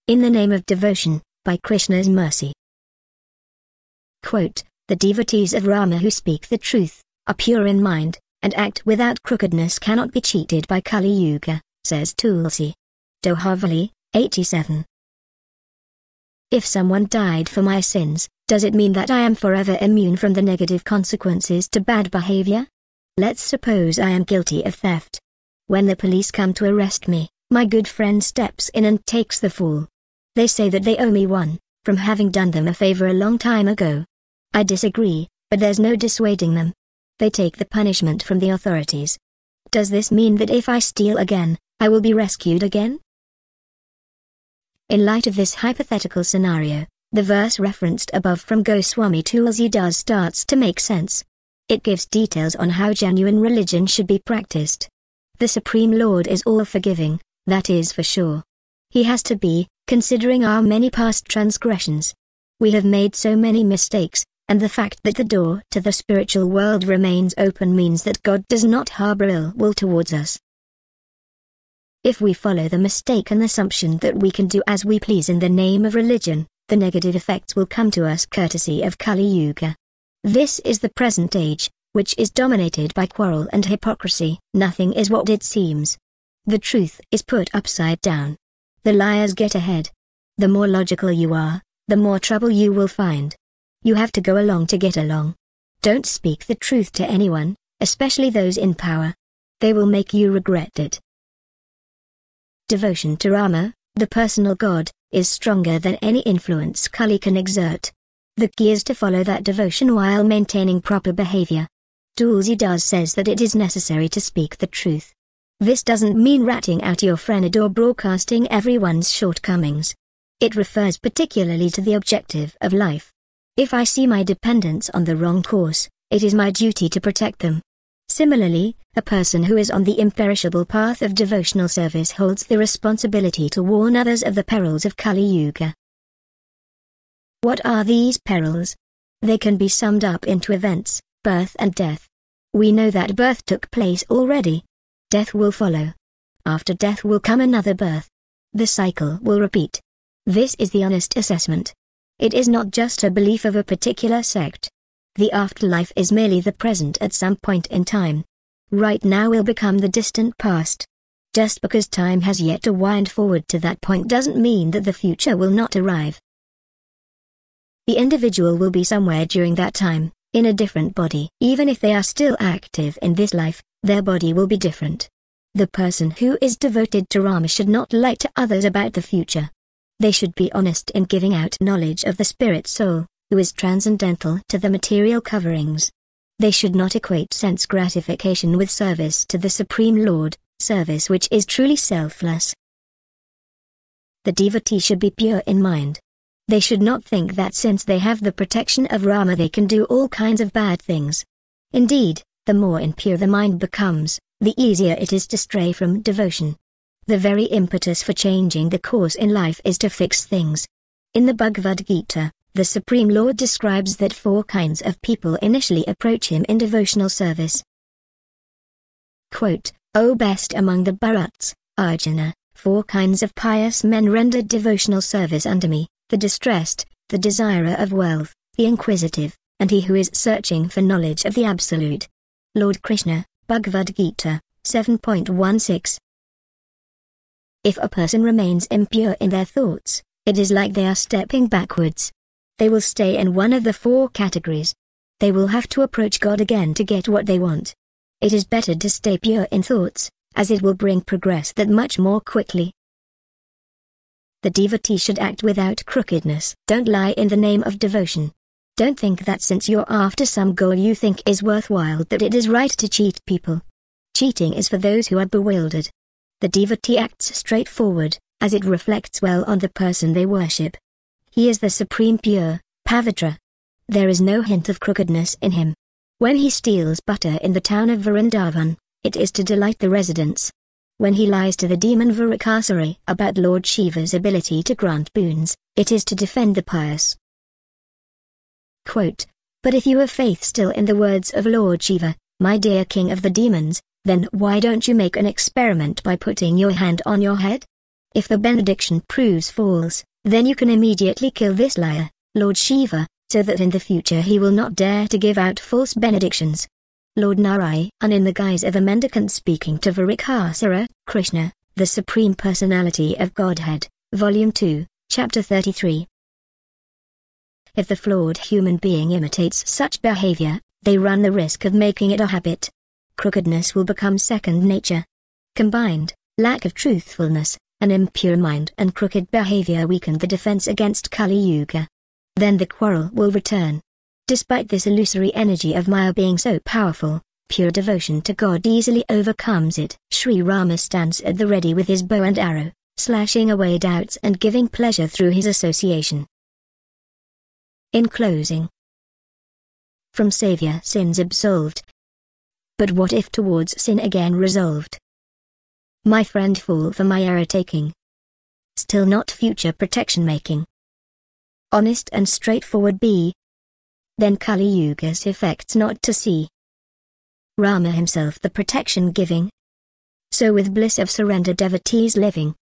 In the name of devotion, by Krishna's mercy. Quote, the devotees of Rama who speak the truth, are pure in mind, and act without crookedness cannot be cheated by Kali Yuga, says Tulsi. Dohavali, 87. If someone died for my sins, does it mean that I am forever immune from the negative consequences to bad behavior? Let's suppose I am guilty of theft. When the police come to arrest me, my good friend steps in and takes the fall. They say that they owe me one, from having done them a favor a long time ago. I disagree, but there's no dissuading them. They take the punishment from the authorities. Does this mean that if I steal again, I will be rescued again? In light of this hypothetical scenario, the verse referenced above from Goswami Tulsidas starts to make sense. It gives details on how genuine religion should be practiced. The Supreme Lord is all-forgiving, that is for sure. He has to be, considering our many past transgressions. We have made so many mistakes, and the fact that the door to the spiritual world remains open means that God does not harbor ill will towards us. If we follow the mistaken assumption that we can do as we please in the name of religion, the negative effects will come to us courtesy of Kali Yuga. This is the present age, which is dominated by quarrel and hypocrisy. Nothing is what it seems. The truth is put upside down. The liars get ahead. The more logical you are, the more trouble you will find. You have to go along to get along. Don't speak the truth to anyone, especially those in power. They will make you regret it. Devotion to Rama, the personal God, is stronger than any influence Kali can exert. The key is to follow that devotion while maintaining proper behavior. Tulsidas says that it is necessary to speak the truth. This doesn't mean ratting out your friend or broadcasting everyone's shortcomings. It refers particularly to the objective of life. If I see my dependents on the wrong course, it is my duty to protect them. Similarly, a person who is on the imperishable path of devotional service holds the responsibility to warn others of the perils of Kali Yuga. What are these perils? They can be summed up into events, birth and death. We know that birth took place already. Death will follow. After death will come another birth. The cycle will repeat. This is the honest assessment. It is not just a belief of a particular sect. The afterlife is merely the present at some point in time. Right now will become the distant past. Just because time has yet to wind forward to that point doesn't mean that the future will not arrive. The individual will be somewhere during that time, in a different body. Even if they are still active in this life, their body will be different. The person who is devoted to Rama should not lie to others about the future. They should be honest in giving out knowledge of the spirit soul, who is transcendental to the material coverings. They should not equate sense gratification with service to the Supreme Lord, service which is truly selfless. The devotee should be pure in mind. They should not think that since they have the protection of Rama they can do all kinds of bad things. Indeed, the more impure the mind becomes, the easier it is to stray from devotion. The very impetus for changing the course in life is to fix things. In the Bhagavad Gita, the Supreme Lord describes that 4 kinds of people initially approach him in devotional service. Quote, O best among the Bharats, Arjuna, 4 kinds of pious men rendered devotional service unto me, the distressed, the desirer of wealth, the inquisitive, and he who is searching for knowledge of the Absolute. Lord Krishna, Bhagavad Gita, 7.16. If a person remains impure in their thoughts, it is like they are stepping backwards. They will stay in one of the 4 categories. They will have to approach God again to get what they want. It is better to stay pure in thoughts, as it will bring progress that much more quickly. The devotee should act without crookedness. Don't lie in the name of devotion. Don't think that since you're after some goal you think is worthwhile that it is right to cheat people. Cheating is for those who are bewildered. The devotee acts straightforward, as it reflects well on the person they worship. He is the supreme pure, Pavitra. There is no hint of crookedness in him. When he steals butter in the town of Vrindavan, it is to delight the residents. When he lies to the demon Varakasuri about Lord Shiva's ability to grant boons, it is to defend the pious. Quote, but if you have faith still in the words of Lord Shiva, my dear king of the demons, then why don't you make an experiment by putting your hand on your head? If the benediction proves false, then you can immediately kill this liar, Lord Shiva, so that in the future he will not dare to give out false benedictions. Lord Narayan in the guise of a mendicant speaking to Varikasura, Krishna, the Supreme Personality of Godhead, Volume 2, Chapter 33. If the flawed human being imitates such behavior, they run the risk of making it a habit. Crookedness will become second nature. Combined, lack of truthfulness, an impure mind and crooked behavior weaken the defense against Kali Yuga. Then the quarrel will return. Despite this illusory energy of Maya being so powerful, pure devotion to God easily overcomes it. Sri Rama stands at the ready with his bow and arrow, slashing away doubts and giving pleasure through his association. In closing, from Savior sins absolved. But what if towards sin again resolved? My friend, fall for my error taking. Still not future protection making. Honest and straightforward be. Then Kali Yuga's effects not to see. Rama himself the protection giving. So with bliss of surrender devotees living.